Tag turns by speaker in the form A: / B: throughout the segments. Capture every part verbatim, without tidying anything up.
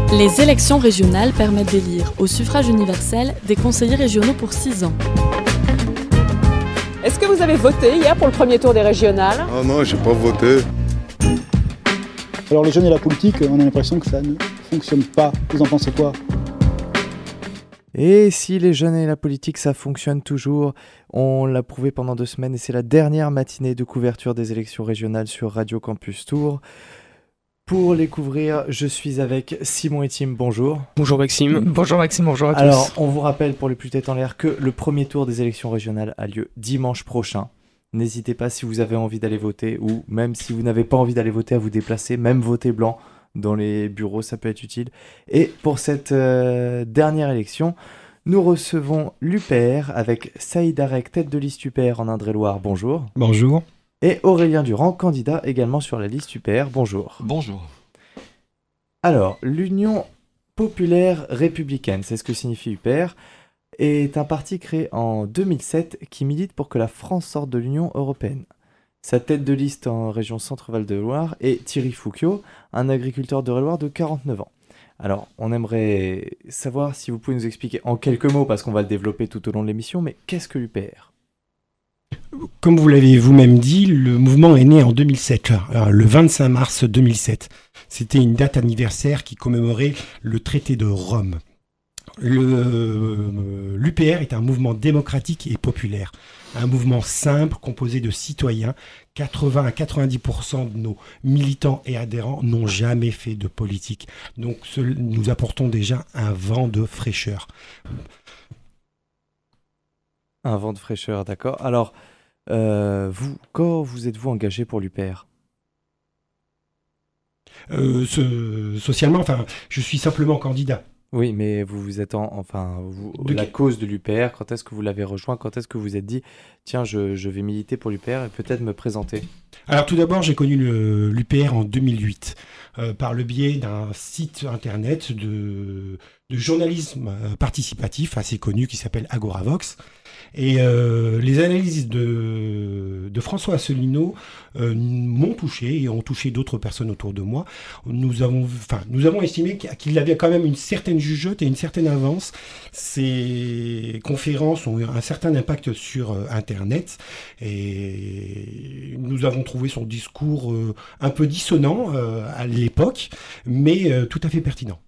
A: Les élections régionales permettent d'élire au suffrage universel des conseillers régionaux pour six ans.
B: Est-ce que vous avez voté hier pour le premier tour des régionales ?
C: Ah non, j'ai pas voté.
D: Alors les jeunes et la politique, on a l'impression que ça ne fonctionne pas. Vous en pensez quoi ?
E: Et si les jeunes et la politique, ça fonctionne toujours, on l'a prouvé pendant deux semaines et c'est la dernière matinée de couverture des élections régionales sur Radio Campus Tours. Pour les couvrir, je suis avec Simon et Tim, bonjour.
F: Bonjour Maxime.
G: Bonjour Maxime, bonjour à tous.
E: Alors, on vous rappelle pour les plus têtes en l'air que le premier tour des élections régionales a lieu dimanche prochain. N'hésitez pas si vous avez envie d'aller voter ou même si vous n'avez pas envie d'aller voter à vous déplacer, même voter blanc dans les bureaux, ça peut être utile. Et pour cette euh, dernière élection, nous recevons l'U P R avec Saïd Arek, tête de liste U P R en Indre-et-Loire, bonjour.
H: Bonjour.
E: Et Aurélien Durand, candidat également sur la liste U P R, bonjour.
I: Bonjour.
E: Alors, l'Union populaire républicaine, c'est ce que signifie U P R, est un parti créé en deux mille sept qui milite pour que la France sorte de l'Union européenne. Sa tête de liste en région Centre-Val de Loire est Thierry Fouquiau, un agriculteur de Loire de quarante-neuf ans. Alors, on aimerait savoir si vous pouvez nous expliquer en quelques mots, parce qu'on va le développer tout au long de l'émission, mais qu'est-ce que l'U P R ?
H: Comme vous l'avez vous-même dit, le mouvement est né en deux mille sept, le vingt-cinq mars deux mille sept. C'était une date anniversaire qui commémorait le traité de Rome. Le, l'U P R est un mouvement démocratique et populaire, un mouvement simple composé de citoyens. quatre-vingts à quatre-vingt-dix pour cent de nos militants et adhérents n'ont jamais fait de politique. Donc ce, nous apportons déjà un vent de fraîcheur.
E: Un vent de fraîcheur, d'accord. Alors, euh, vous, quand vous êtes-vous engagé pour l'U P R ?
H: euh, ce, Socialement, enfin, je suis simplement candidat.
E: Oui, mais vous vous êtes en, enfin, vous, de la cause de l'U P R, quand est-ce que vous l'avez rejoint ? Quand est-ce que vous vous êtes dit, tiens, je, je vais militer pour l'U P R et peut-être me présenter ?
H: Alors tout d'abord, j'ai connu le, l'U P R en deux mille huit, euh, par le biais d'un site internet de, de journalisme participatif assez connu qui s'appelle Agoravox. Et euh, les analyses de, de François Asselineau euh, m'ont touché et ont touché d'autres personnes autour de moi. Nous avons, enfin, nous avons estimé qu'il avait quand même une certaine jugeote et une certaine avance. Ces conférences ont eu un certain impact sur euh, Internet et nous avons trouvé son discours euh, un peu dissonant euh, à l'époque, mais euh, tout à fait pertinent.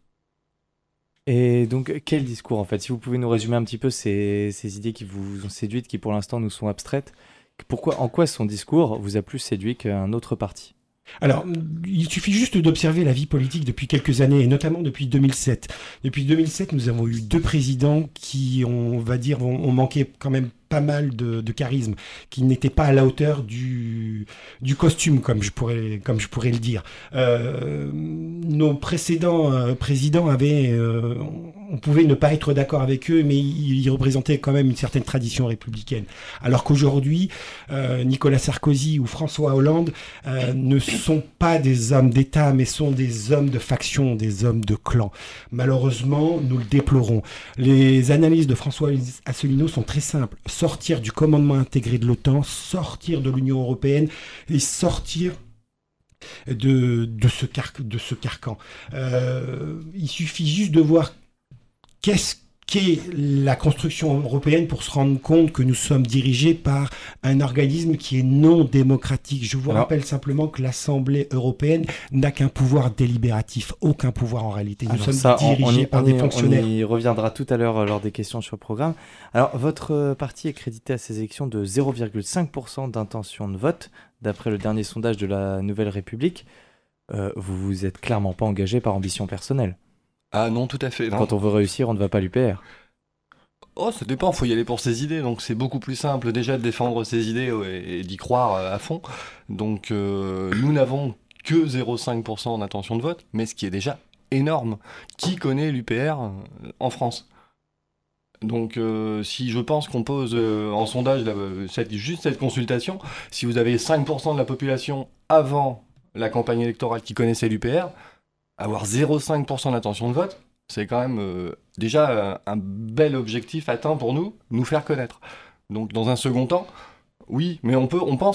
E: Et donc, quel discours en fait ? Si vous pouvez nous résumer un petit peu ces, ces idées qui vous ont séduites, qui pour l'instant nous sont abstraites, pourquoi, en quoi son discours vous a plus séduit qu'un autre parti ?
H: Alors, il suffit juste d'observer la vie politique depuis quelques années, et notamment depuis deux mille sept. Depuis deux mille sept, nous avons eu deux présidents qui, on va dire, ont, ont manqué quand même pas mal de, de charisme, qui n'étaient pas à la hauteur du, du costume, comme je pourrais, comme je pourrais le dire. Euh, nos précédents euh, présidents avaient... Euh, on pouvait ne pas être d'accord avec eux, mais ils, ils représentaient quand même une certaine tradition républicaine. Alors qu'aujourd'hui, euh, Nicolas Sarkozy ou François Hollande euh, ne sont pas des hommes d'État, mais sont des hommes de faction, des hommes de clan. Malheureusement, nous le déplorons. Les analyses de François Asselineau sont très simples. Sortir du commandement intégré de l'OTAN, sortir de l'Union européenne et sortir de, de, ce, car, de ce carcan. Euh, il suffit juste de voir qu'est-ce qu'est la construction européenne pour se rendre compte que nous sommes dirigés par un organisme qui est non démocratique. Je vous Alors, rappelle simplement que l'Assemblée européenne n'a qu'un pouvoir délibératif, aucun pouvoir en réalité. Nous sommes ça, dirigés on, on y, par on y, des fonctionnaires.
E: On y reviendra tout à l'heure lors des questions sur le programme. Alors, votre parti est crédité à ces élections de zéro virgule cinq pour cent d'intention de vote, d'après le dernier sondage de la Nouvelle République. Euh, vous vous êtes clairement pas engagé par ambition personnelle.
I: Ah non, tout à fait. Non.
E: Quand on veut réussir, on ne va pas à l'U P R.
I: Oh, ça dépend, il faut y aller pour ses idées, donc c'est beaucoup plus simple déjà de défendre ses idées et, et d'y croire à fond. Donc euh, nous n'avons que zéro virgule cinq pour cent d'intention de vote, mais ce qui est déjà énorme. Qui connaît l'U P R en France ? Donc euh, si je pense qu'on pose euh, en sondage là, cette, juste cette consultation, si vous avez cinq pour cent de la population avant la campagne électorale qui connaissait l'U P R, avoir zéro virgule cinq pour cent d'intention de vote, c'est quand même euh, déjà euh, un bel objectif atteint pour nous, nous faire connaître. Donc dans un second temps, oui, mais on peut, on pense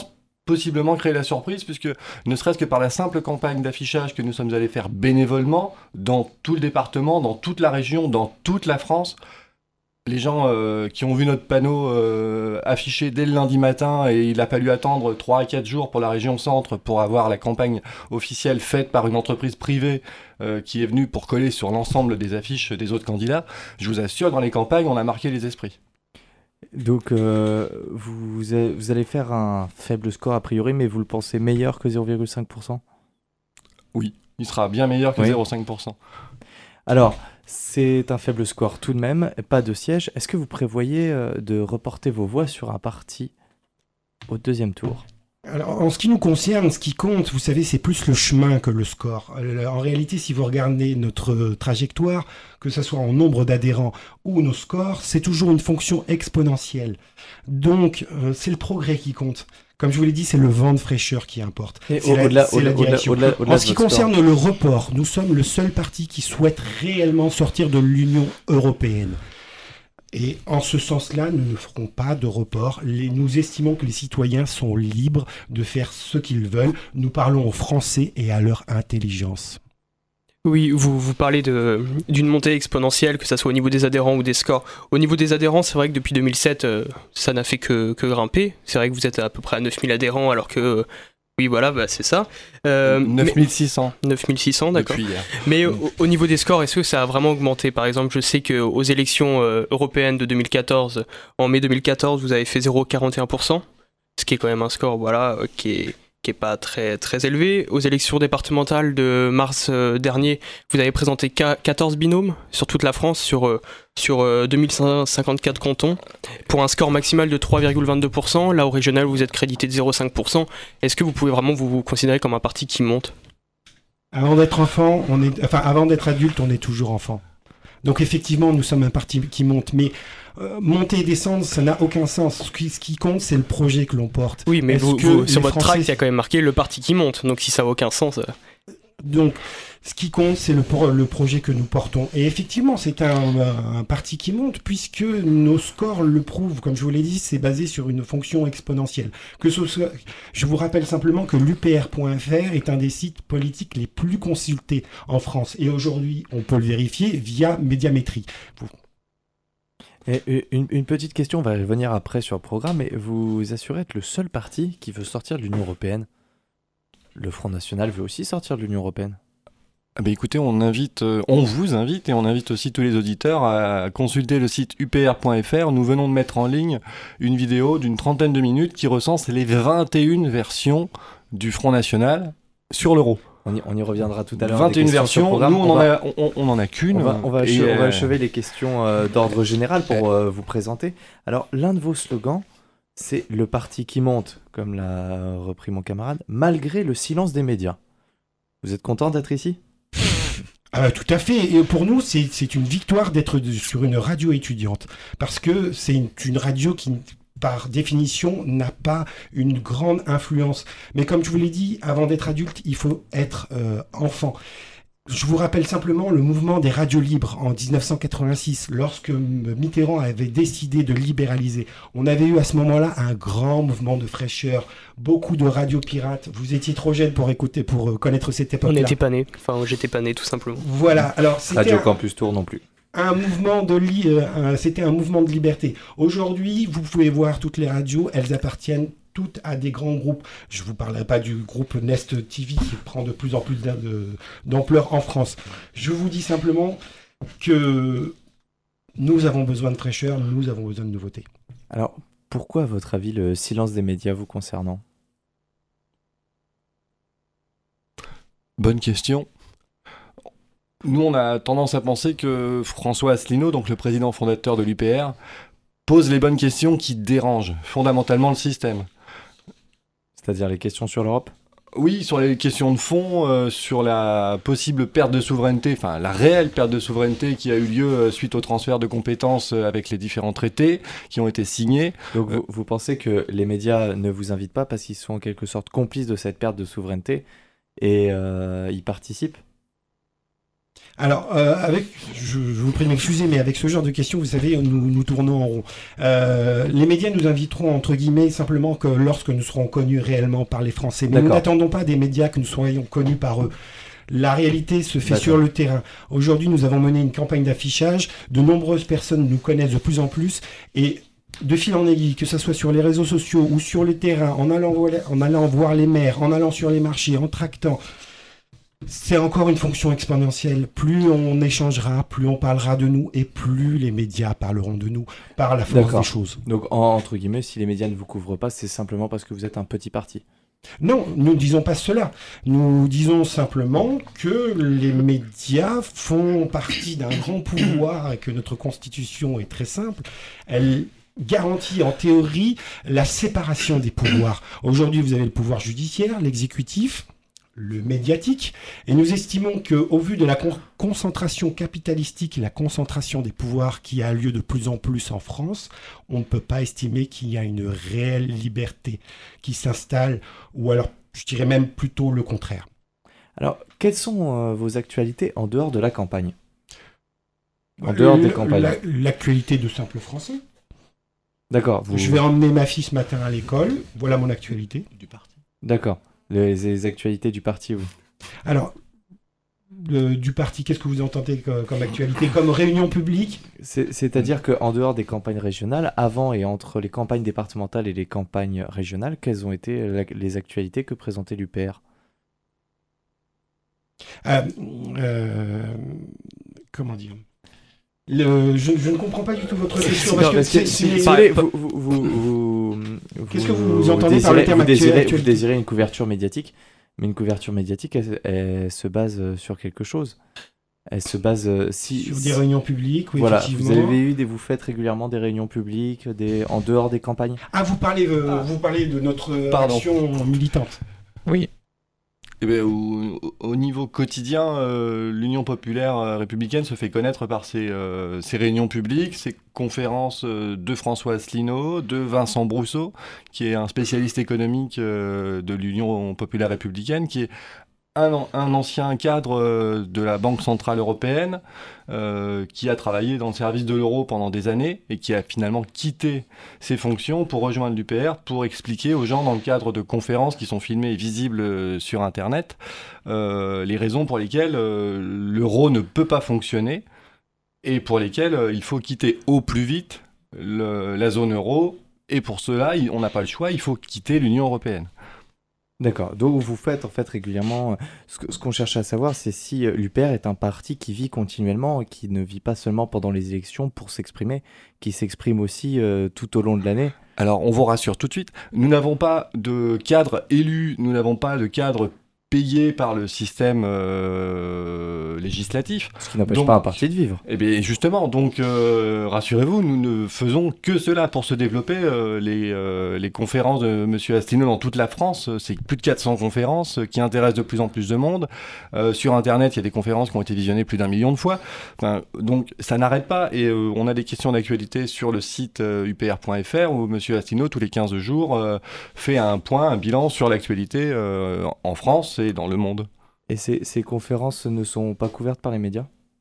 I: possiblement créer la surprise, puisque ne serait-ce que par la simple campagne d'affichage que nous sommes allés faire bénévolement dans tout le département, dans toute la région, dans toute la France, les gens euh, qui ont vu notre panneau euh, affiché dès le lundi matin, et il a fallu attendre trois à quatre jours pour la région centre pour avoir la campagne officielle faite par une entreprise privée euh, qui est venue pour coller sur l'ensemble des affiches des autres candidats, je vous assure, dans les campagnes, on a marqué les esprits.
E: Donc, euh, vous, vous allez faire un faible score a priori, mais vous le pensez meilleur que zéro virgule cinq pour cent ?
I: Oui, il sera bien meilleur que
E: oui.
I: zéro virgule cinq pour cent.
E: Alors, c'est un faible score tout de même, pas de siège. Est-ce que vous prévoyez euh, de reporter vos voix sur un parti au deuxième tour ?
H: Alors, en ce qui nous concerne, ce qui compte, vous savez, c'est plus le chemin que le score. En réalité, si vous regardez notre trajectoire, que ce soit en nombre d'adhérents ou nos scores, c'est toujours une fonction exponentielle. Donc, euh, c'est le progrès qui compte. Comme je vous l'ai dit, c'est le vent de fraîcheur qui importe.
E: Et
H: c'est
E: au-
H: la,
E: au-delà-
H: c'est la
E: au-delà-
H: direction.
E: au-delà- au-delà
H: En
E: de
H: ce qui
E: votre score.
H: concerne le report, nous sommes le seul parti qui souhaite réellement sortir de l'Union européenne. Et en ce sens-là, nous ne ferons pas de report. Les- nous estimons que les citoyens sont libres de faire ce qu'ils veulent. Nous parlons aux Français et à leur intelligence.
C: Oui, vous, vous parlez de, d'une montée exponentielle, que ce soit au niveau des adhérents ou des scores. Au niveau des adhérents, c'est vrai que depuis deux mille sept, euh, ça n'a fait que, que grimper. C'est vrai que vous êtes à peu près à neuf mille adhérents, alors que, euh, oui, voilà, bah, c'est ça. Euh,
I: neuf mille six cents
C: mais- neuf mille six cents, d'accord.
I: depuis hier.
C: Mais au, au niveau des scores, est-ce que ça a vraiment augmenté ? Par exemple, je sais qu'aux élections euh, européennes de deux mille quatorze, en mai deux mille quatorze, vous avez fait zéro virgule quarante et un pour cent, ce qui est quand même un score, voilà, euh, qui est... qui est pas très, très élevé. Aux élections départementales de mars euh, dernier, vous avez présenté quatorze binômes sur toute la France, sur, euh, sur euh, deux mille cinquante-quatre cantons, pour un score maximal de trois virgule vingt-deux pour cent. Là, au régional, vous êtes crédité de zéro virgule cinq pour cent. Est-ce que vous pouvez vraiment vous, vous considérer comme un parti qui monte ?
H: Avant d'être enfant, on est, enfin, avant d'être adulte, on est toujours enfant. Donc effectivement, nous sommes un parti qui monte, mais euh, monter et descendre, ça n'a aucun sens. Ce qui, ce qui compte, c'est le projet que l'on porte.
C: Oui, mais
H: Est-ce
C: vous,
H: que
C: vous- sur
H: les
C: votre
H: Français-
C: tract, il y a quand même marqué le parti qui monte. Donc si ça n'a aucun sens... euh,
H: Donc, ce qui compte, c'est le, pro- le projet que nous portons. Et effectivement, c'est un, un parti qui monte, puisque nos scores le prouvent. Comme je vous l'ai dit, c'est basé sur une fonction exponentielle. Que ce soit, je vous rappelle simplement que l'U P R point F R est un des sites politiques les plus consultés en France. Et aujourd'hui, on peut le vérifier via Médiamétrie. Vous-
E: Et une, une petite question, on va revenir après sur le programme, mais vous assurez être le seul parti qui veut sortir de l'Union européenne ? Le Front National veut aussi sortir de l'Union européenne ?
I: Ah bah écoutez, on invite, euh, on vous invite et on invite aussi tous les auditeurs à consulter le site U P R point F R. Nous venons de mettre en ligne une vidéo d'une trentaine de minutes qui recense les vingt et une versions du Front National sur l'euro.
E: On y, on y reviendra tout à l'heure.
I: vingt et une
E: des questions sur le
I: versions,
E: programme.
I: nous on,
E: On
I: en
E: va-
I: a, on, on en a qu'une.
E: On va, on va
I: Et,
E: achever, on va
I: euh,
E: achever les questions euh, d'ordre général pour euh, vous présenter. Alors, l'un de vos slogans, c'est « Le parti qui monte », comme l'a repris mon camarade, malgré le silence des médias. Vous êtes content d'être ici ?
H: Ah, tout à fait. Et pour nous, c'est c'est une victoire d'être de- sur une radio étudiante. Parce que c'est une, une radio qui, par définition, n'a pas une grande influence. Mais comme je vous l'ai dit, avant d'être adulte, il faut être euh, enfant. Je vous rappelle simplement le mouvement des radios libres en dix-neuf cent quatre-vingt-six, lorsque Mitterrand avait décidé de libéraliser. On avait eu à ce moment-là un grand mouvement de fraîcheur, beaucoup de radios pirates. Vous étiez trop jeune pour écouter, pour euh, connaître cette
C: On
H: époque-là.
C: n'était pas nés. Enfin, j'étais pas né, tout simplement.
H: Voilà. Alors c'était
E: Radio
H: un-
E: Campus Tour non plus.
H: un mouvement de li- euh, un- c'était un mouvement de liberté. Aujourd'hui, vous pouvez voir toutes les radios, elles appartiennent toutes à des grands groupes. Je vous parlerai pas du groupe Nest T V qui prend de plus en plus d'am- de- d'ampleur en France. Je vous dis simplement que nous avons besoin de fraîcheur, nous avons besoin de nouveautés.
E: Alors, pourquoi, à votre avis, le silence des médias vous concernant ?
I: Bonne question. Nous, on a tendance à penser que François Asselineau, donc le président fondateur de l'U P R, pose les bonnes questions qui dérangent fondamentalement le système.
E: C'est-à-dire les questions sur l'Europe ?
I: Oui, sur les questions de fond, euh, sur la possible perte de souveraineté, enfin la réelle perte de souveraineté qui a eu lieu euh, suite au transfert de compétences euh, avec les différents traités qui ont été signés.
E: Donc,
I: Euh,
E: vous, vous pensez que les médias ne vous invitent pas parce qu'ils sont en quelque sorte complices de cette perte de souveraineté et euh, ils participent ?
H: Alors, euh, avec, je, je vous prie de m'excuser, mais avec ce genre de questions, vous savez, nous, nous tournons en rond. Euh, les médias nous inviteront, entre guillemets, simplement que lorsque nous serons connus réellement par les Français. Mais D'accord. Nous n'attendons pas des médias que nous soyons connus par eux. La réalité se fait D'accord. sur le terrain. Aujourd'hui, nous avons mené une campagne d'affichage. De nombreuses personnes nous connaissent de plus en plus. Et de fil en aiguille, que ce soit sur les réseaux sociaux ou sur le terrain, en allant, en allant voir les maires, en allant sur les marchés, en tractant... C'est encore une fonction exponentielle. Plus on échangera, plus on parlera de nous et plus les médias parleront de nous par la force D'accord. des choses.
E: Donc, en, entre guillemets, si les médias ne vous couvrent pas, c'est simplement parce que vous êtes un petit parti.
H: Non, nous ne disons pas cela. Nous disons simplement que les médias font partie d'un grand pouvoir et que notre constitution est très simple. Elle garantit en théorie la séparation des pouvoirs. Aujourd'hui, vous avez le pouvoir judiciaire, l'exécutif, le médiatique, et nous estimons qu'au vu de la con- concentration capitalistique et la concentration des pouvoirs qui a lieu de plus en plus en France, on ne peut pas estimer qu'il y a une réelle liberté qui s'installe, ou alors je dirais même plutôt le contraire.
E: Alors, quelles sont euh, vos actualités en dehors de la campagne ? En dehors des campagnes.
H: La, l'actualité de Simple Français.
E: D'accord. Vous...
H: Je vais emmener ma fille ce matin à l'école, voilà mon actualité.
I: Du parti.
E: D'accord. Les, les actualités du parti, vous.
H: Alors, le, du parti, qu'est-ce que vous entendez comme, comme actualité ? Comme réunion publique ?
E: C'est, C'est-à-dire qu'en dehors des campagnes régionales, avant et entre les campagnes départementales et les campagnes régionales, quelles ont été la, les actualités que présentait l'U P R ?
H: euh, euh, Comment dire ? Le, je, je ne comprends pas du tout votre question. Parce que c'est, c'est, c'est,
E: vous, vous, vous, vous,
H: Qu'est-ce que vous, vous entendez
E: désirez,
H: par le terme
E: vous désirez,
H: actuel ?
E: Vous désirez une couverture médiatique, mais une couverture médiatique, elle, elle se base sur quelque chose. Elle se base si
H: sur
E: si,
H: des réunions publiques, oui,
E: voilà,
H: effectivement.
E: Vous avez eu des, vous faites régulièrement des réunions publiques, des en dehors des campagnes.
H: Ah, vous parlez, euh, ah. vous parlez de notre
I: Pardon.
H: action militante.
C: Oui.
I: Eh bien, au, au niveau quotidien, euh, l'Union populaire euh, républicaine se fait connaître par ses, euh, ses réunions publiques, ses conférences euh, de François Asselineau, de Vincent Brousseau, qui est un spécialiste économique euh, de l'Union populaire républicaine, qui est un, un ancien cadre euh, de la Banque centrale européenne, euh, qui a travaillé dans le service de l'euro pendant des années et qui a finalement quitté ses fonctions pour rejoindre l'U P R, pour expliquer aux gens dans le cadre de conférences qui sont filmées et visibles euh, sur Internet, euh, les raisons pour lesquelles euh, l'euro ne peut pas fonctionner et pour lesquelles euh, il faut quitter au plus vite le, la zone euro, et pour cela, il, on n'a pas le choix, il faut quitter l'Union européenne.
E: D'accord. Donc vous faites en fait régulièrement. Ce, que, ce qu'on cherche à savoir, c'est si l'U P R est un parti qui vit continuellement, qui ne vit pas seulement pendant les élections pour s'exprimer, qui s'exprime aussi euh, tout au long de l'année.
I: Alors on vous rassure tout de suite, nous n'avons pas de cadre élu, nous n'avons pas de cadre payé par le système euh, législatif.
E: Ce qui n'empêche donc, pas un parti de vivre.
I: Eh bien justement, donc euh, rassurez-vous, nous ne faisons que cela pour se développer. Euh, les, euh, les conférences de M. Asselineau dans toute la France, c'est plus de quatre cents conférences qui intéressent de plus en plus de monde. Euh, sur Internet, il y a des conférences qui ont été visionnées plus d'un million de fois. Enfin, donc ça n'arrête pas, et euh, on a des questions d'actualité sur le site euh, U P R point F R où M. Asselineau, tous les quinze jours, euh, fait un point, un bilan sur l'actualité euh, en France et dans le monde.
E: Et ces, ces conférences ne sont pas couvertes par les médias ?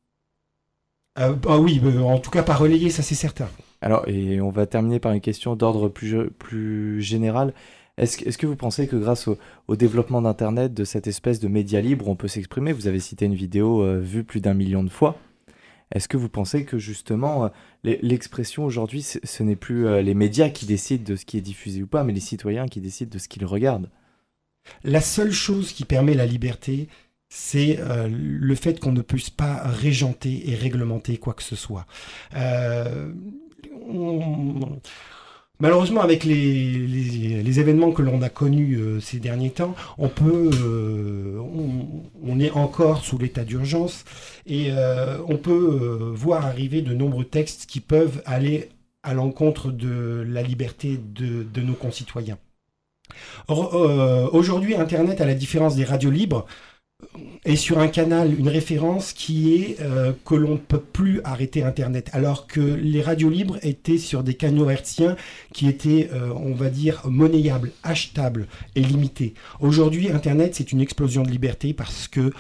H: euh, bah oui, bah, en tout cas pas relayées, ça c'est certain.
E: Alors, et on va terminer par une question d'ordre plus, plus général. Est-ce, est-ce que vous pensez que grâce au, au développement d'Internet, de cette espèce de média libre, on peut s'exprimer ? Vous avez cité une vidéo euh, vue plus d'un million de fois. Est-ce que vous pensez que justement, euh, l'expression aujourd'hui, ce, ce n'est plus euh, les médias qui décident de ce qui est diffusé ou pas, mais les citoyens qui décident de ce qu'ils regardent ?
H: La seule chose qui permet la liberté, c'est euh, le fait qu'on ne puisse pas régenter et réglementer quoi que ce soit. Euh, on... Malheureusement, avec les, les, les événements que l'on a connus euh, ces derniers temps, on peut, euh, on, on est encore sous l'état d'urgence et euh, on peut euh, voir arriver de nombreux textes qui peuvent aller à l'encontre de la liberté de, de nos concitoyens. Or, euh, aujourd'hui, Internet, à la différence des radios libres, est sur un canal, une référence qui est euh, que l'on ne peut plus arrêter Internet, alors que les radios libres étaient sur des canaux hertziens qui étaient, euh, on va dire, monnayables, achetables et limités. Aujourd'hui, Internet, c'est une explosion de liberté parce que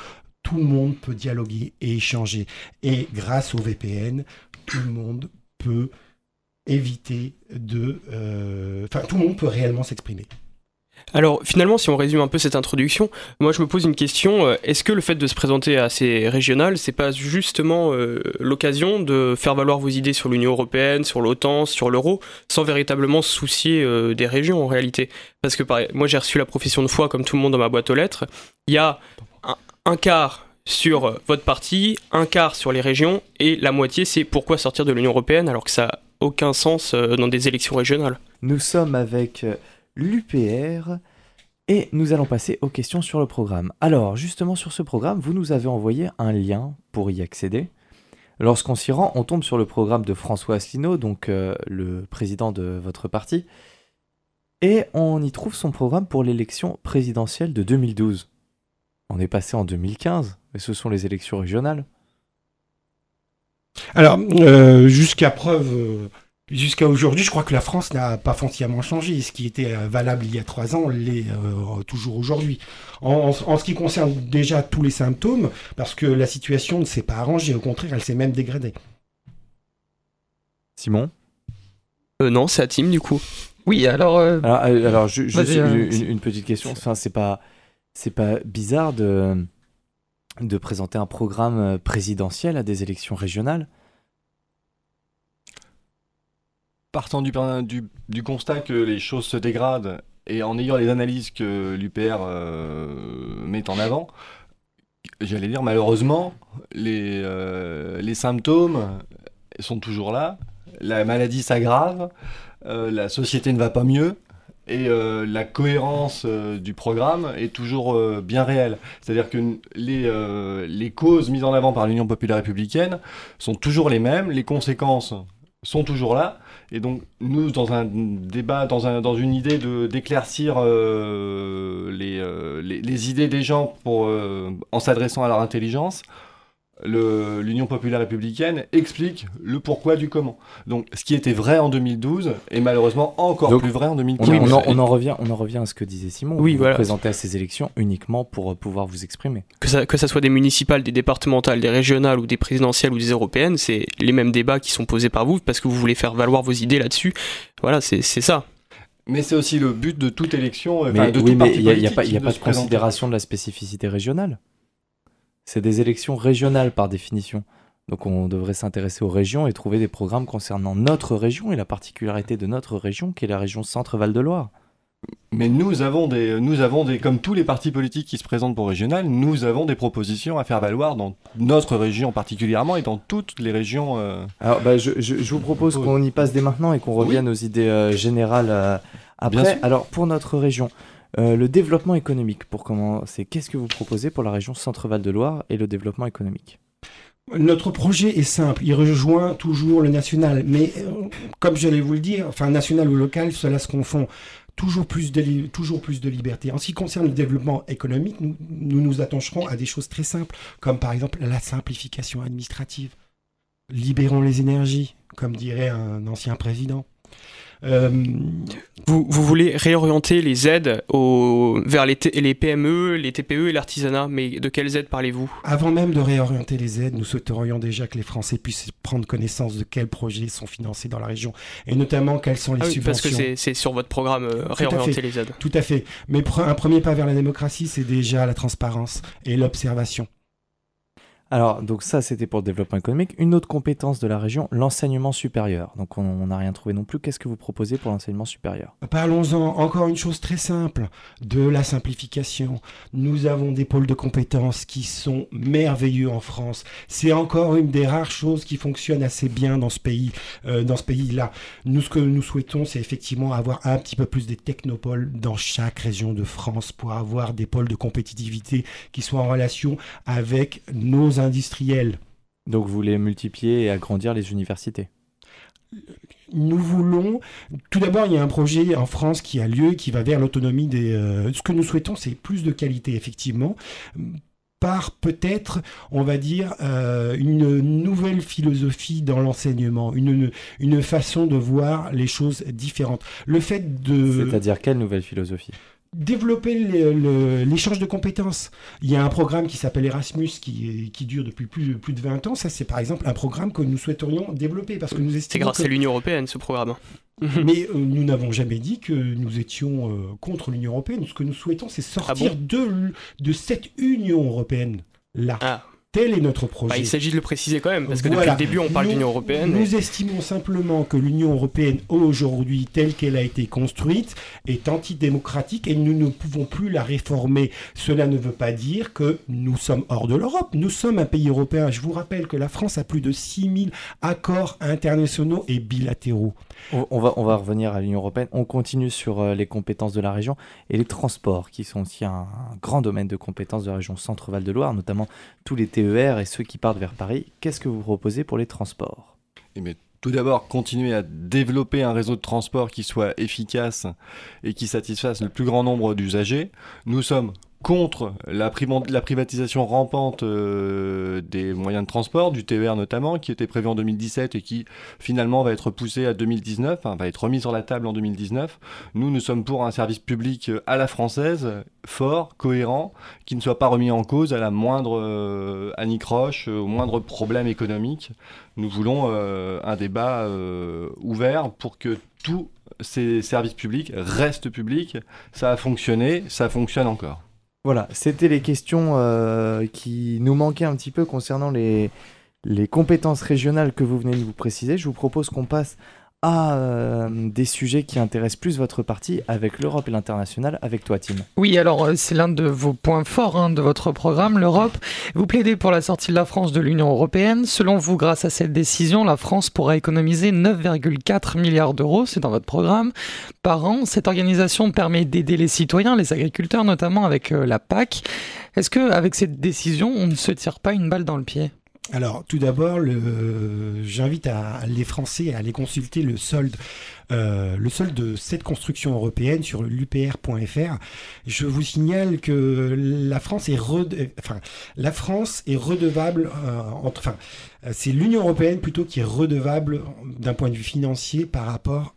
H: tout le monde peut dialoguer et échanger. Et grâce au V P N, tout le monde peut éviter de... Enfin, euh, tout le monde peut réellement s'exprimer.
C: Alors finalement, si on résume un peu cette introduction, moi je me pose une question, est-ce que le fait de se présenter à ces régionales, c'est pas justement euh, l'occasion de faire valoir vos idées sur l'Union Européenne, sur l'OTAN, sur l'euro, sans véritablement se soucier euh, des régions en réalité? Parce que pareil, moi j'ai reçu la profession de foi comme tout le monde dans ma boîte aux lettres, il y a un, un quart sur votre parti, un quart sur les régions, et la moitié c'est pourquoi sortir de l'Union Européenne alors que ça n'a aucun sens euh, dans des élections régionales.
E: Nous sommes avec... Euh... l'U P R, et nous allons passer aux questions sur le programme. Alors, justement sur ce programme, vous nous avez envoyé un lien pour y accéder. Lorsqu'on s'y rend, on tombe sur le programme de François Asselineau, donc euh, le président de votre parti, et on y trouve son programme pour l'élection présidentielle de deux mille douze. On est passé en deux mille quinze, et ce sont les élections régionales.
H: Alors, euh, jusqu'à preuve... Euh... Jusqu'à aujourd'hui, je crois que la France n'a pas foncièrement changé. Ce qui était valable il y a trois ans l'est euh, toujours aujourd'hui. En, en, en ce qui concerne déjà tous les symptômes, parce que la situation ne s'est pas arrangée, au contraire, elle s'est même dégradée.
E: Simon ?
C: euh, Non, c'est à Tim du coup.
F: Oui, alors... Euh...
E: Alors, alors ju- juste
F: euh,
E: une, une petite question. Enfin, c'est pas, c'est pas bizarre de, de présenter un programme présidentiel à des élections régionales ?
I: Partant du, du, du constat que les choses se dégradent et en ayant les analyses que l'U P R euh, met en avant, j'allais dire malheureusement, les, euh, les symptômes sont toujours là, la maladie s'aggrave, euh, la société ne va pas mieux et euh, la cohérence euh, du programme est toujours euh, bien réelle. C'est-à-dire que les, euh, les causes mises en avant par l'Union populaire républicaine sont toujours les mêmes, les conséquences sont toujours là, et donc nous, dans un débat, dans, un, dans une idée de, d'éclaircir euh, les, euh, les, les idées des gens pour, euh, en s'adressant à leur intelligence, le, l'Union populaire républicaine explique le pourquoi du comment. Donc ce qui était vrai en deux mille douze est malheureusement encore donc, plus vrai en deux mille quinze.
E: On, on, en, on, en revient, on en revient à ce que disait Simon.
C: Oui,
E: vous
C: voilà.
E: vous présentez à ces élections uniquement pour pouvoir vous exprimer.
C: Que ça, que ça soit des municipales, des départementales, des régionales ou des présidentielles ou des européennes, c'est les mêmes débats qui sont posés par vous parce que vous voulez faire valoir vos idées là-dessus. Voilà, c'est, c'est ça.
I: Mais c'est aussi le but de toute élection,
E: mais,
I: enfin, de
E: oui,
I: tout
E: mais
I: parti
E: il
I: politique.
E: n'y a, a, a, a pas de, de considération
I: présenter.
E: de la spécificité régionale. C'est des élections régionales par définition. Donc on devrait s'intéresser aux régions et trouver des programmes concernant notre région et la particularité de notre région, qui est la région Centre-Val de Loire.
I: Mais nous avons des, nous avons des, comme tous les partis politiques qui se présentent pour régionales, nous avons des propositions à faire valoir dans notre région particulièrement et dans toutes les régions. Euh...
E: Alors bah, je, je, je vous propose qu'on y passe dès maintenant et qu'on revienne oui. aux idées euh, générales euh, après. Alors pour notre région, euh, le développement économique, pour commencer, qu'est-ce que vous proposez pour la région Centre-Val de Loire et le développement économique ?
H: Notre projet est simple, il rejoint toujours le national, mais euh, comme j'allais vous le dire, enfin national ou local, cela se confond. Toujours plus, de li- toujours plus de liberté. En ce qui concerne le développement économique, nous, nous nous attacherons à des choses très simples, comme par exemple la simplification administrative. Libérons les énergies, comme dirait un ancien président. Euh...
C: Vous, vous voulez réorienter les aides au, vers les, t- les P M E, les T P E et l'artisanat, mais de quelles aides parlez-vous ?
H: Avant même de réorienter les aides, nous souhaiterions déjà que les Français puissent prendre connaissance de quels projets sont financés dans la région, et notamment quelles sont les
C: ah oui,
H: subventions.
C: Parce que c'est, c'est sur votre programme euh, réorienter les aides.
H: Tout à fait. Mais pre- un premier pas vers la démocratie, c'est déjà la transparence et l'observation.
E: Alors, donc ça, c'était pour le développement économique. Une autre compétence de la région, l'enseignement supérieur. Donc, on n'a rien trouvé non plus. Qu'est-ce que vous proposez pour l'enseignement supérieur ?
H: Parlons-en. Encore une chose très simple, de la simplification. Nous avons des pôles de compétences qui sont merveilleux en France. C'est encore une des rares choses qui fonctionnent assez bien dans ce pays, euh, dans ce pays-là. Nous, ce que nous souhaitons, c'est effectivement avoir un petit peu plus des technopoles dans chaque région de France pour avoir des pôles de compétitivité qui soient en relation avec nos industriels.
E: Donc vous voulez multiplier et agrandir les universités ?
H: Nous voulons... Tout d'abord, il y a un projet en France qui a lieu, qui va vers l'autonomie des... Euh... Ce que nous souhaitons, c'est plus de qualité, effectivement, par peut-être, on va dire, euh, une nouvelle philosophie dans l'enseignement, une, une façon de voir les choses différentes. Le fait de...
E: C'est-à-dire quelle nouvelle philosophie ?
H: développer le, le, l'échange de compétences. Il y a un programme qui s'appelle Erasmus qui, qui dure depuis plus, plus de vingt ans. Ça, c'est par exemple un programme que nous souhaiterions développer parce que nous estimons
C: c'est grâce
H: que...
C: à l'Union européenne, ce programme.
H: Mais euh, nous n'avons jamais dit que nous étions euh, contre l'Union européenne. Ce que nous souhaitons, c'est sortir
C: Ah bon
H: de, de cette Union européenne-là.
C: Ah.
H: Tel est notre projet.
C: Bah, il s'agit de le préciser quand même, parce que
H: Voilà.
C: depuis le début, on parle
H: nous,
C: d'Union européenne.
H: Nous
C: et...
H: estimons simplement que l'Union européenne, aujourd'hui, telle qu'elle a été construite, est antidémocratique et nous ne pouvons plus la réformer. Cela ne veut pas dire que nous sommes hors de l'Europe. Nous sommes un pays européen. Je vous rappelle que la France a plus de six mille accords internationaux et bilatéraux.
E: On, on va, on va revenir à l'Union européenne. On continue sur euh, les compétences de la région et les transports, qui sont aussi un, un grand domaine de compétences de la région Centre-Val de Loire, notamment tous les T E R et ceux qui partent vers Paris. Qu'est-ce que vous proposez pour les transports ?
I: Eh bien, tout d'abord, continuer à développer un réseau de transport qui soit efficace et qui satisfasse le plus grand nombre d'usagers. Nous sommes contre la, prima- la privatisation rampante euh, des moyens de transport, du T E R notamment, qui était prévu en deux mille dix-sept et qui finalement va être poussé à deux mille dix-neuf, enfin, va être remis sur la table en deux mille dix-neuf. Nous, nous sommes pour un service public à la française, fort, cohérent, qui ne soit pas remis en cause à la moindre euh, anicroche, euh, au moindre problème économique. Nous voulons euh, un débat euh, ouvert pour que tous ces services publics restent publics. Ça a fonctionné, ça fonctionne encore.
E: Voilà, c'était les questions euh, qui nous manquaient un petit peu concernant les, les compétences régionales que vous venez de vous préciser. Je vous propose qu'on passe à euh, des sujets qui intéressent plus votre parti avec l'Europe et l'international, avec toi Tim.
F: Oui, alors c'est l'un de vos points forts hein, de votre programme, l'Europe. Vous plaidez pour la sortie de la France de l'Union européenne. Selon vous, grâce à cette décision, la France pourra économiser neuf virgule quatre milliards d'euros, c'est dans votre programme, par an. Cette organisation permet d'aider les citoyens, les agriculteurs notamment avec euh, la P A C. Est-ce qu'avec cette décision, on ne se tire pas une balle dans le pied ?
H: Alors, tout d'abord, le... j'invite à les Français à aller consulter le solde, euh, le solde de cette construction européenne sur l'U P R point F R. Je vous signale que la France est, rede... enfin, la France est redevable, euh, entre... enfin, c'est l'Union européenne plutôt qui est redevable d'un point de vue financier par rapport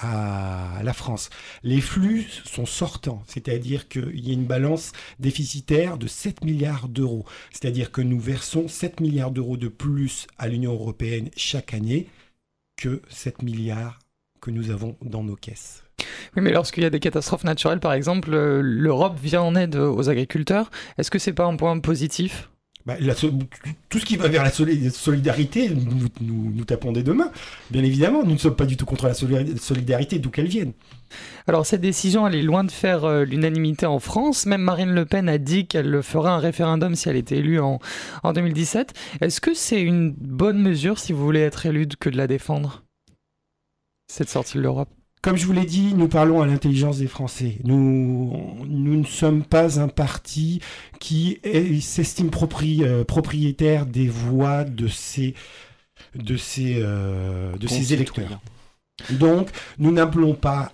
H: à la France. Les flux sont sortants, c'est-à-dire qu'il y a une balance déficitaire de sept milliards d'euros. C'est-à-dire que nous versons sept milliards d'euros de plus à l'Union européenne chaque année que sept milliards que nous avons dans nos caisses.
F: Oui, mais lorsqu'il y a des catastrophes naturelles, par exemple, l'Europe vient en aide aux agriculteurs. Est-ce que c'est pas un point positif ?
H: Bah, la, tout ce qui va vers la solidarité, nous, nous, nous tapons des deux mains. Bien évidemment, nous ne sommes pas du tout contre la solidarité, d'où qu'elle vienne.
F: Alors cette décision, elle est loin de faire euh, l'unanimité en France. Même Marine Le Pen a dit qu'elle ferait un référendum si elle était élue en, en deux mille dix-sept. Est-ce que c'est une bonne mesure si vous voulez être élu que de la défendre, cette sortie de l'Europe ?
H: Comme je vous l'ai dit, nous parlons à l'intelligence des Français. Nous, nous ne sommes pas un parti qui est, s'estime propri, euh, propriétaire des voix de ses, de ses, euh, de ses électeurs. Donc, nous n'appelons pas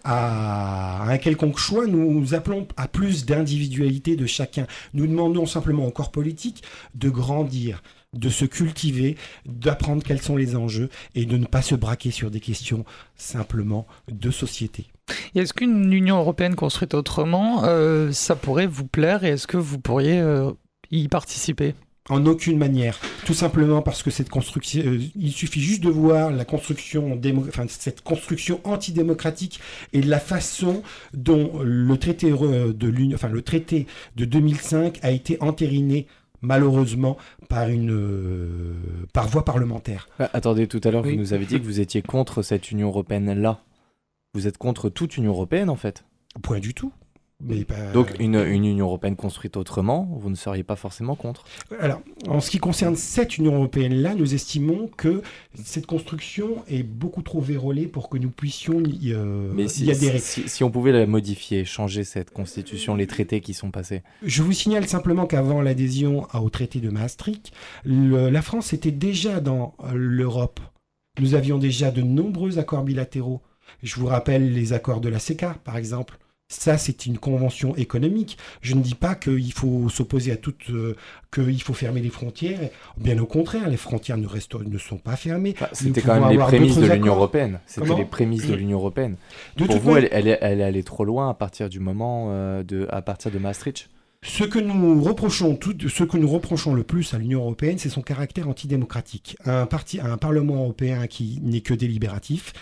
H: à un quelconque choix, nous appelons à plus d'individualité de chacun. Nous demandons simplement au corps politique de grandir, de se cultiver, d'apprendre quels sont les enjeux et de ne pas se braquer sur des questions simplement de société.
F: Et est-ce qu'une Union européenne construite autrement, euh, ça pourrait vous plaire et est-ce que vous pourriez euh, y participer ?
H: En aucune manière, tout simplement parce que cette construction, euh, il suffit juste de voir la construction, démo, enfin, cette construction antidémocratique et la façon dont le traité de l'Union, enfin le traité de deux mille cinq a été entériné malheureusement par une euh, par voie parlementaire.
E: Ah, attendez, tout à l'heure
H: Oui.
E: vous nous avez dit que vous étiez contre cette Union européenne là. Vous êtes contre toute Union européenne en fait.
H: Point du tout. Mais pas...
E: Donc une, une Union européenne construite autrement, vous ne seriez pas forcément contre.
H: Alors, en ce qui concerne cette Union européenne-là, nous estimons que cette construction est beaucoup trop vérolée pour que nous puissions y, euh,
E: Mais si,
H: y adhérer.
E: si, si on pouvait la modifier, changer cette constitution, les traités qui sont passés.
H: Je vous signale simplement qu'avant l'adhésion au traité de Maastricht, le, la France était déjà dans l'Europe. Nous avions déjà de nombreux accords bilatéraux. Je vous rappelle les accords de la C E C A, par exemple, Ça, c'est une convention économique. Je ne dis pas qu'il faut s'opposer à toute, euh, qu'il faut fermer les frontières. Bien au contraire, les frontières ne, restent, ne sont pas fermées.
E: Enfin, c'était quand même les prémices de l'Union européenne. C'était
H: Comment
E: les prémices de l'Union européenne.
H: De
E: Pour
H: toute
E: vous,
H: manière,
E: elle, elle, elle est allée trop loin à partir du moment euh, de, à partir de Maastricht.
H: Ce que nous reprochons, tout, ce que nous reprochons le plus à l'Union européenne, c'est son caractère antidémocratique. Un, parti, un Parlement européen qui n'est que délibératif,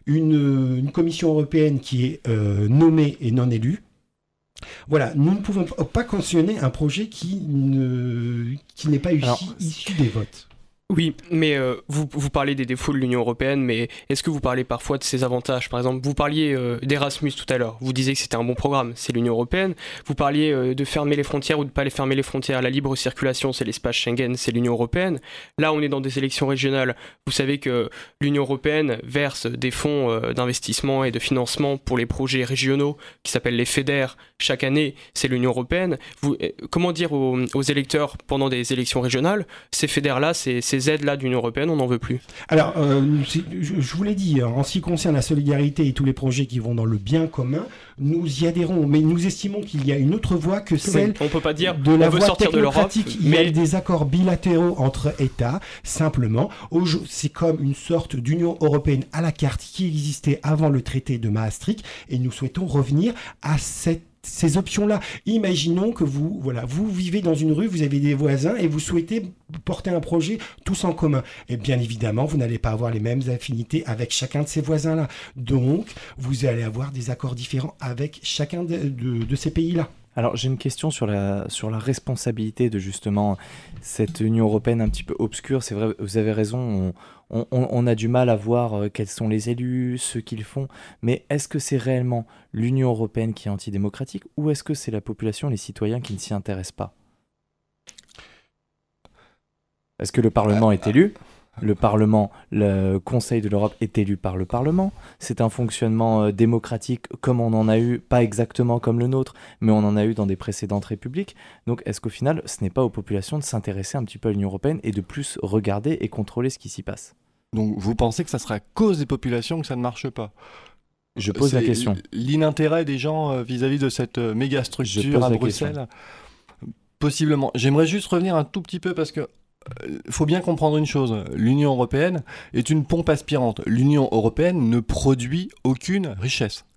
H: une, une Commission européenne qui est euh, nommée et non élue. Voilà, nous ne pouvons pas cautionner un projet qui, ne, qui n'est pas issu,
E: Alors,
H: issu des votes.
C: Oui, mais euh, vous, vous parlez des défauts de l'Union européenne, mais est-ce que vous parlez parfois de ses avantages? Par exemple, vous parliez euh, d'Erasmus tout à l'heure, vous disiez que c'était un bon programme, c'est l'Union européenne. Vous parliez euh, de fermer les frontières ou de ne pas les fermer les frontières. La libre circulation, c'est l'espace Schengen, c'est l'Union européenne. Là, on est dans des élections régionales. Vous savez que l'Union européenne verse des fonds euh, d'investissement et de financement pour les projets régionaux qui s'appellent les FEDER. Chaque année, c'est l'Union européenne. Vous, euh, comment dire aux, aux électeurs pendant des élections régionales, ces FEDER-là, c'est ces aides-là de l'Union européenne, on n'en veut plus.
H: Alors, euh, je, je vous l'ai dit, en ce qui concerne la solidarité et tous les projets qui vont dans le bien commun, nous y adhérons, mais nous estimons qu'il y a une autre voie que celle
C: on peut pas dire
H: de la
C: on veut
H: voie
C: sortir de l'Europe.
H: Il
C: mais...
H: y a des accords bilatéraux entre États, simplement. C'est comme une sorte d'Union européenne à la carte qui existait avant le traité de Maastricht, et nous souhaitons revenir à cette ces options-là. Imaginons que vous, voilà, vous vivez dans une rue, vous avez des voisins et vous souhaitez porter un projet tous en commun. Et bien évidemment, vous n'allez pas avoir les mêmes affinités avec chacun de ces voisins-là. Donc, vous allez avoir des accords différents avec chacun de, de, de ces pays-là.
E: Alors, j'ai une question sur la, sur la responsabilité de justement cette Union européenne un petit peu obscure. C'est vrai, vous avez raison, on, on, on a du mal à voir quels sont les élus, ce qu'ils font. Mais est-ce que c'est réellement l'Union européenne qui est antidémocratique ou est-ce que c'est la population, les citoyens qui ne s'y intéressent pas? Est-ce que le Parlement est élu ? Le Parlement, le Conseil de l'Europe est élu par le Parlement. C'est un fonctionnement euh, démocratique comme on en a eu, pas exactement comme le nôtre, mais on en a eu dans des précédentes républiques. Donc est-ce qu'au final, ce n'est pas aux populations de s'intéresser un petit peu à l'Union européenne et de plus regarder et contrôler ce qui s'y passe?
I: Donc vous pensez que ça sera à cause des populations que ça ne marche pas?
E: Je pose
I: C'est
E: la question.
I: L'inintérêt des gens euh, vis-à-vis de cette euh, méga structure à Bruxelles?
E: Question.
I: Possiblement. J'aimerais juste revenir un tout petit peu parce que il faut bien comprendre une chose, l'Union européenne est une pompe aspirante. L'Union européenne ne produit aucune richesse.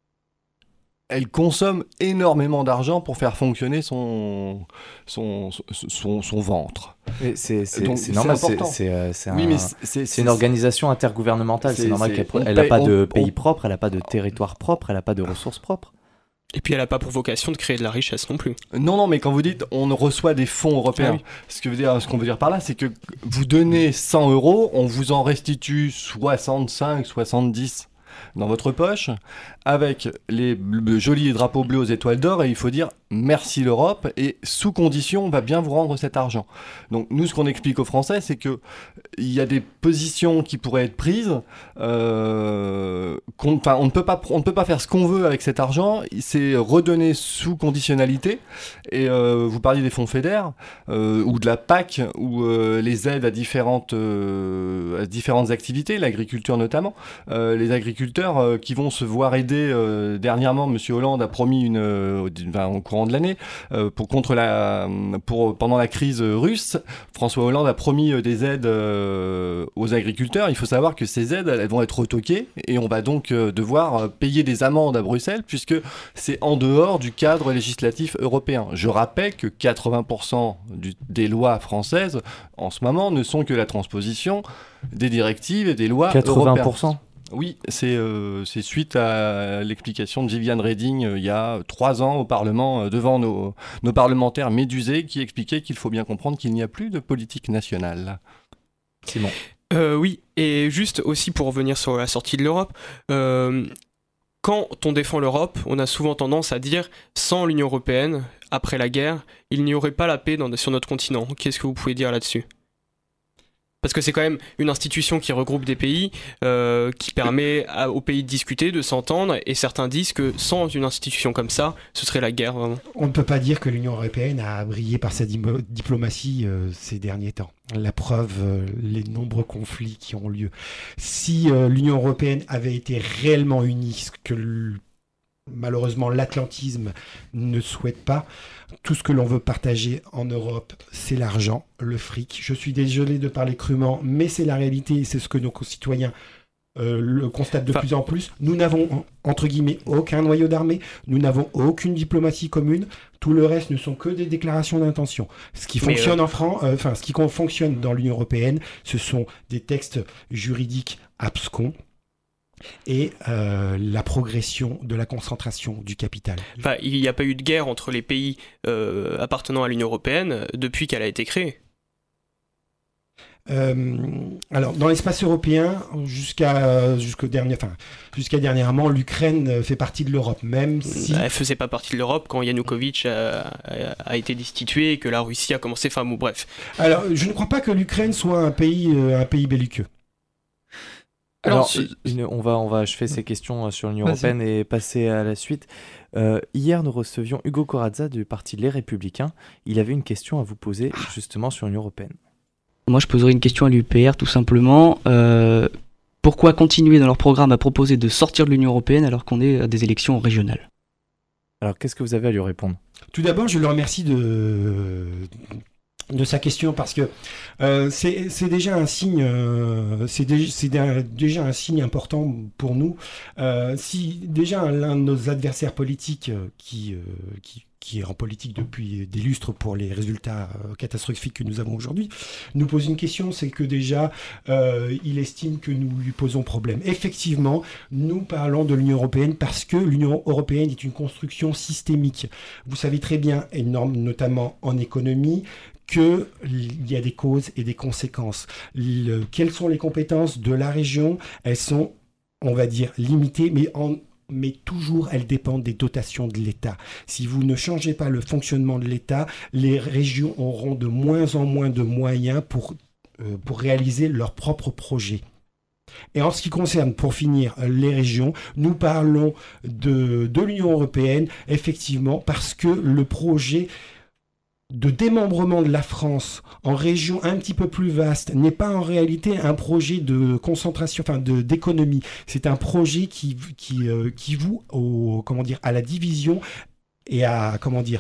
I: Elle consomme énormément d'argent pour faire fonctionner son, son, son, son ventre.
E: C'est, c'est,
I: Donc,
E: c'est normal,
I: c'est,
E: c'est, c'est, euh, c'est,
I: oui,
E: un,
I: mais c'est, c'est,
E: c'est une organisation intergouvernementale. C'est,
I: c'est
E: normal
I: c'est,
E: qu'elle n'a pas
I: on,
E: de pays
I: on,
E: propre, elle n'a pas de territoire propre, elle n'a pas de ressources propres.
C: Et puis elle n'a pas pour vocation de créer de la richesse non plus.
I: Non, non, mais quand vous dites on reçoit des fonds européens, ah oui. ce, que veut dire, ce qu'on veut dire par là, c'est que vous donnez cent euros, on vous en restitue soixante-cinq, soixante-dix dans votre poche, avec les jolis drapeaux bleus aux étoiles d'or, et il faut dire merci l'Europe, et sous condition, on va bien vous rendre cet argent. Donc nous, ce qu'on explique aux Français, c'est que il y a des positions qui pourraient être prises, euh, qu'on, on ne peut pas, on ne peut pas faire ce qu'on veut avec cet argent, c'est redonné sous conditionnalité, et euh, vous parliez des fonds FEDER, euh, ou de la P A C, ou euh, les aides à différentes, euh, à différentes activités, l'agriculture notamment, euh, les agriculteurs euh, qui vont se voir aider. Euh, dernièrement, M. Hollande a promis une, euh, enfin, au courant de l'année, euh, pour contre la, pour pendant la crise russe, François Hollande a promis euh, des aides euh, aux agriculteurs. Il faut savoir que ces aides, elles vont être retoquées et on va donc euh, devoir euh, payer des amendes à Bruxelles puisque c'est en dehors du cadre législatif européen. Je rappelle que quatre-vingts pour cent du, des lois françaises en ce moment ne sont que la transposition des directives et des lois
E: quatre-vingts pour cent
I: européennes. Oui, c'est, euh, c'est suite à l'explication de Viviane Reding euh, il y a trois ans au Parlement, euh, devant nos, nos parlementaires médusés, qui expliquait qu'il faut bien comprendre qu'il n'y a plus de politique nationale.
E: Simon.
C: Euh, oui, et juste aussi pour revenir sur la sortie de l'Europe, euh, quand on défend l'Europe, on a souvent tendance à dire sans l'Union européenne, après la guerre, il n'y aurait pas la paix dans, sur notre continent. Qu'est-ce que vous pouvez dire là-dessus ? Parce que c'est quand même une institution qui regroupe des pays, euh, qui permet à, aux pays de discuter, de s'entendre, et certains disent que sans une institution comme ça, ce serait la guerre, vraiment.
H: On ne peut pas dire que l'Union européenne a brillé par sa di- diplomatie euh, ces derniers temps. La preuve, euh, les nombreux conflits qui ont lieu. Si euh, l'Union européenne avait été réellement unie, ce que l- malheureusement l'atlantisme ne souhaite pas. Tout ce que l'on veut partager en Europe, c'est l'argent, le fric. Je suis désolé de parler crûment, mais c'est la réalité et c'est ce que nos concitoyens euh, le constatent de enfin... plus en plus. Nous n'avons, entre guillemets, aucun noyau d'armée, nous n'avons aucune diplomatie commune. Tout le reste ne sont que des déclarations d'intention. Ce qui fonctionne euh... en France, euh, enfin, ce qui fonctionne dans l'Union européenne, ce sont des textes juridiques abscons et euh, la progression de la concentration du capital.
C: Enfin, il n'y a pas eu de guerre entre les pays euh, appartenant à l'Union européenne depuis qu'elle a été créée.
H: Euh, alors, dans l'espace européen, jusqu'à, jusqu'au dernier, enfin, jusqu'à dernièrement, l'Ukraine fait partie de l'Europe, même si...
C: Elle ne faisait pas partie de l'Europe quand Yanukovych a, a, a été destitué et que la Russie a commencé... Enfin, bon, bref.
H: Alors, je ne crois pas que l'Ukraine soit un pays, euh, un pays belliqueux.
E: Alors, Alors une, on, va, on va achever ces questions sur l'Union Vas-y. européenne et passer à la suite. Euh, hier, nous recevions Hugo Corazza du parti Les Républicains. Il avait une question à vous poser justement sur l'Union européenne.
G: Moi, je poserais une question à l'U P R, tout simplement. Euh, pourquoi continuer dans leur programme à proposer de sortir de l'Union européenne alors qu'on est à des élections régionales ?
E: Alors, qu'est-ce que vous avez à lui répondre ?
H: Tout d'abord, je le remercie de... de sa question parce que euh, c'est, c'est déjà un signe euh, c'est, dé, c'est dé, déjà un signe important pour nous. Euh, si déjà l'un de nos adversaires politiques euh, qui, euh, qui qui est en politique depuis des lustres pour les résultats euh, catastrophiques que nous avons aujourd'hui, nous pose une question, c'est que déjà, euh, il estime que nous lui posons problème. Effectivement, nous parlons de l'Union européenne parce que l'Union européenne est une construction systémique. Vous savez très bien, énorme, notamment en économie, qu'il y a des causes et des conséquences. Le, quelles sont les compétences de la région ? Elles sont, on va dire, limitées, mais en mais toujours elles dépendent des dotations de l'État. Si vous ne changez pas le fonctionnement de l'État, les régions auront de moins en moins de moyens pour, euh, pour réaliser leurs propres projets. Et en ce qui concerne, pour finir, les régions, nous parlons de, de l'Union européenne, effectivement, parce que le projet de démembrement de la France en régions un petit peu plus vastes n'est pas en réalité un projet de concentration, enfin de d'économie. C'est un projet qui qui euh, qui voue au comment dire à la division et à comment dire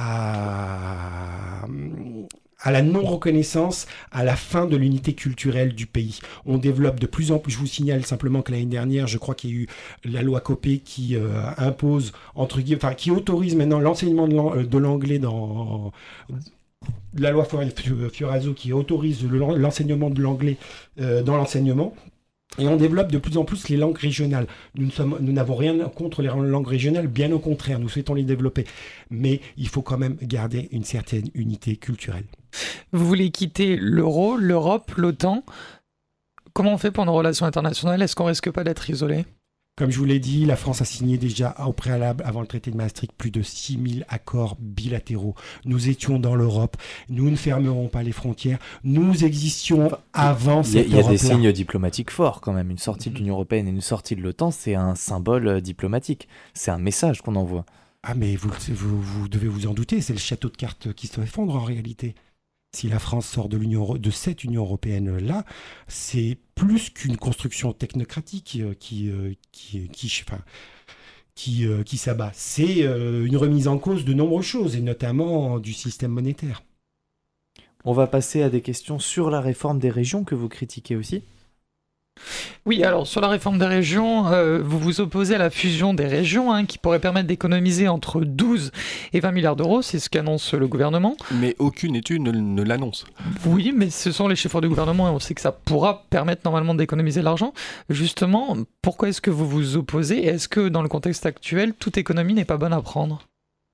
H: à à la non-reconnaissance, à la fin de l'unité culturelle du pays. On développe de plus en plus, je vous signale simplement que l'année dernière, je crois qu'il y a eu la loi Copé qui euh, impose, entre guillemets, enfin qui autorise maintenant l'enseignement de, l'an, de l'anglais dans... La loi Fioraso qui autorise le, l'enseignement de l'anglais euh, dans l'enseignement. Et on développe de plus en plus les langues régionales. Nous, ne sommes, nous n'avons rien contre les langues régionales, bien au contraire, nous souhaitons les développer. Mais il faut quand même garder une certaine unité culturelle.
F: Vous voulez quitter l'euro, l'Europe, l'OTAN. Comment on fait pour nos relations internationales ? Est-ce qu'on risque pas d'être isolé ?
H: Comme je vous l'ai dit, la France a signé déjà au préalable, avant le traité de Maastricht, plus de six mille accords bilatéraux. Nous étions dans l'Europe, nous ne fermerons pas les frontières, nous existions avant cette Europe-là.
E: Il y a, il y a des signes diplomatiques forts quand même. Une sortie de l'Union européenne et une sortie de l'OTAN, c'est un symbole diplomatique. C'est un message qu'on envoie.
H: Ah mais vous, vous, vous devez vous en douter, c'est le château de cartes qui se effondre en réalité. Si la France sort de, l'Union, de cette Union européenne-là, c'est plus qu'une construction technocratique qui, qui, qui, enfin, qui, qui s'abat. C'est une remise en cause de nombreuses choses, et notamment du système monétaire.
E: On va passer à des questions sur la réforme des régions que vous critiquez aussi.
F: Oui, alors sur la réforme des régions, euh, vous vous opposez à la fusion des régions hein, qui pourrait permettre d'économiser entre douze et vingt milliards d'euros, c'est ce qu'annonce le gouvernement.
I: Mais aucune étude ne, ne l'annonce.
F: Oui, mais ce sont les chiffres du gouvernement et on sait que ça pourra permettre normalement d'économiser de l'argent. Justement, pourquoi est-ce que vous vous opposez ? Et est-ce que dans le contexte actuel, toute économie n'est pas bonne à prendre ?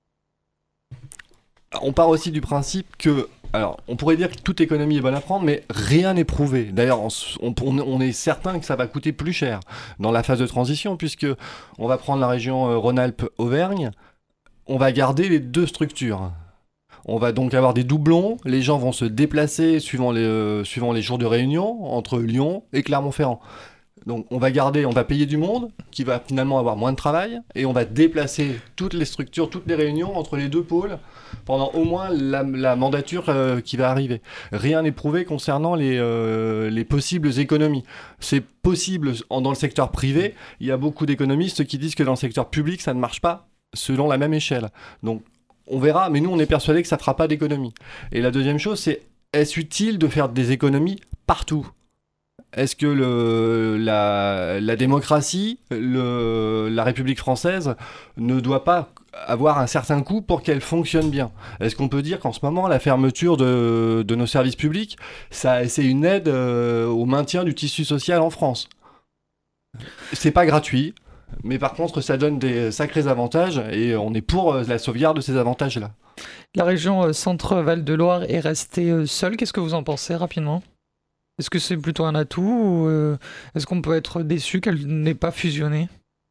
I: On part aussi du principe que alors, on pourrait dire que toute économie est bonne à prendre, mais rien n'est prouvé. D'ailleurs, on, on, on est certain que ça va coûter plus cher dans la phase de transition, puisque on va prendre la région euh, Rhône-Alpes-Auvergne, on va garder les deux structures. On va donc avoir des doublons, les gens vont se déplacer suivant les, euh, suivant les jours de réunion entre Lyon et Clermont-Ferrand. Donc on va garder, on va payer du monde qui va finalement avoir moins de travail et on va déplacer toutes les structures, toutes les réunions entre les deux pôles pendant au moins la, la mandature euh, qui va arriver. Rien n'est prouvé concernant les, euh, les possibles économies. C'est possible en, dans le secteur privé. Il y a beaucoup d'économistes qui disent que dans le secteur public, ça ne marche pas selon la même échelle. Donc on verra, mais nous on est persuadés que ça ne fera pas d'économie. Et la deuxième chose, c'est est-ce utile de faire des économies partout ? Est-ce que le, la, la démocratie, le, la République française ne doit pas avoir un certain coût pour qu'elle fonctionne bien ? Est-ce qu'on peut dire qu'en ce moment, la fermeture de, de nos services publics, ça, c'est une aide euh, au maintien du tissu social en France ? C'est pas gratuit, mais par contre, ça donne des sacrés avantages et on est pour la sauvegarde de ces avantages-là.
F: La région Centre-Val de Loire est restée seule. Qu'est-ce que vous en pensez rapidement ? Est-ce que c'est plutôt un atout ou euh, est-ce qu'on peut être déçu qu'elle n'ait pas fusionné ?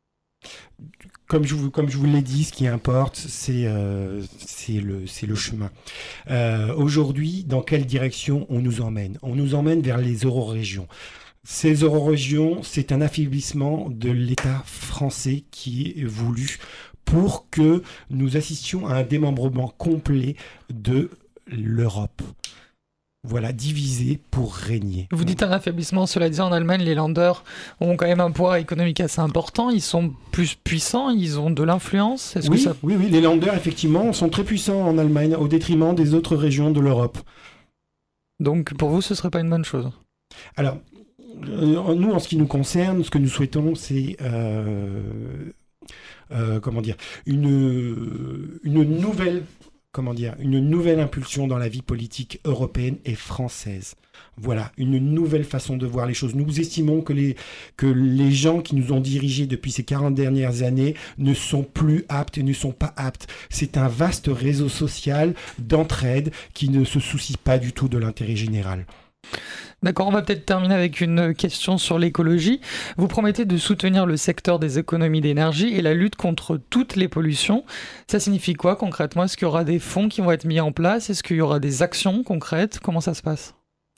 H: Comme je vous, comme je vous l'ai dit, ce qui importe, c'est, euh, c'est, le, c'est le chemin. Euh, aujourd'hui, dans quelle direction on nous emmène ? On nous emmène vers les eurorégions. Ces eurorégions, c'est un affaiblissement de l'État français qui est voulu pour que nous assistions à un démembrement complet de l'Europe. Voilà, divisé pour régner.
F: Vous dites un affaiblissement, cela dit, en Allemagne, les Länder ont quand même un poids économique assez important, ils sont plus puissants, ils ont de l'influence. Est-ce
H: oui,
F: que ça...
H: oui, oui, les Länder, effectivement, sont très puissants en Allemagne, au détriment des autres régions de l'Europe.
F: Donc, pour vous, ce ne serait pas une bonne chose ?
H: Alors, euh, nous, en ce qui nous concerne, ce que nous souhaitons, c'est... Euh, euh, comment dire, une, une nouvelle... comment dire, une nouvelle impulsion dans la vie politique européenne et française. Voilà, une nouvelle façon de voir les choses. Nous estimons que les, que les gens qui nous ont dirigés depuis ces quarante dernières années ne sont plus aptes et ne sont pas aptes. C'est un vaste réseau social d'entraide qui ne se soucie pas du tout de l'intérêt général.
F: D'accord, on va peut-être terminer avec une question sur l'écologie. Vous promettez de soutenir le secteur des économies d'énergie et la lutte contre toutes les pollutions. Ça signifie quoi concrètement ? Est-ce qu'il y aura des fonds qui vont être mis en place ? Est-ce qu'il y aura des actions concrètes ? Comment ça se passe ?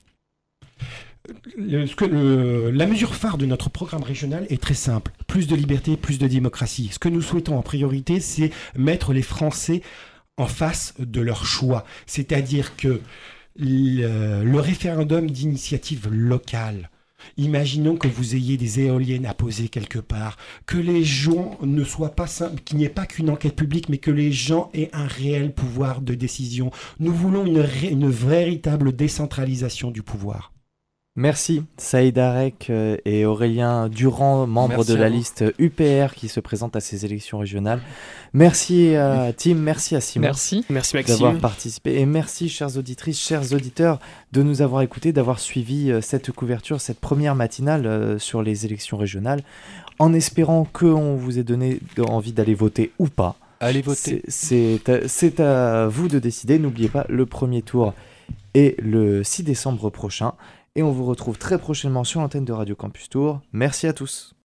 H: Le, ce que le, la mesure phare de notre programme régional est très simple. Plus de liberté, plus de démocratie. Ce que nous souhaitons en priorité, c'est mettre les Français en face de leur choix. C'est-à-dire que Le, le référendum d'initiative locale. Imaginons que vous ayez des éoliennes à poser quelque part, que les gens ne soient pas simples, qu'il n'y ait pas qu'une enquête publique, mais que les gens aient un réel pouvoir de décision. Nous voulons une, une véritable décentralisation du pouvoir.
E: Merci Saïd Arek et Aurélien Durand, membres merci de la liste U P R qui se présentent à ces élections régionales. Merci à Tim, merci à Simon.
F: Merci,
C: merci Maxime
E: d'avoir participé et merci chères auditrices, chers auditeurs de nous avoir écoutés, d'avoir suivi cette couverture, cette première matinale sur les élections régionales, en espérant qu'on vous ait donné envie d'aller voter ou pas.
I: Allez voter.
E: C'est, c'est, à, c'est à vous de décider. N'oubliez pas, le premier tour est le six décembre prochain. Et on vous retrouve très prochainement sur l'antenne de Radio Campus Tour. Merci à tous.